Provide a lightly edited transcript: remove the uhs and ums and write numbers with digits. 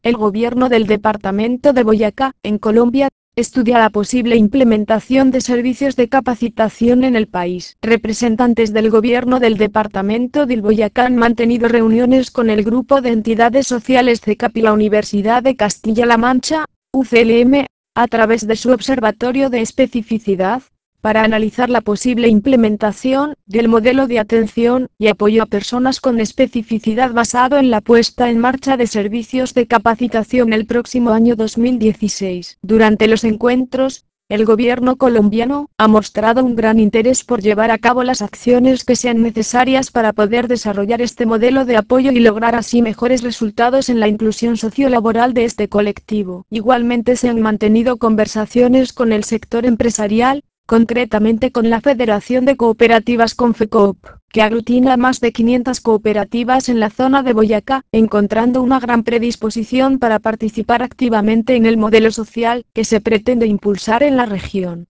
El gobierno del departamento de Boyacá, en Colombia, estudia la posible implementación de servicios de capacitación en el país. Representantes del gobierno del departamento del Boyacá han mantenido reuniones con el grupo de entidades sociales CECAP y la Universidad de Castilla-La Mancha, UCLM, a través de su observatorio de especificidad, para analizar la posible implementación del modelo de atención y apoyo a personas con especificidad basado en la puesta en marcha de servicios de capacitación el próximo año 2016. Durante los encuentros, el gobierno colombiano ha mostrado un gran interés por llevar a cabo las acciones que sean necesarias para poder desarrollar este modelo de apoyo y lograr así mejores resultados en la inclusión sociolaboral de este colectivo. Igualmente se han mantenido conversaciones con el sector empresarial, concretamente con la Federación de Cooperativas Confecoop, que aglutina más de 500 cooperativas en la zona de Boyacá, encontrando una gran predisposición para participar activamente en el modelo social que se pretende impulsar en la región.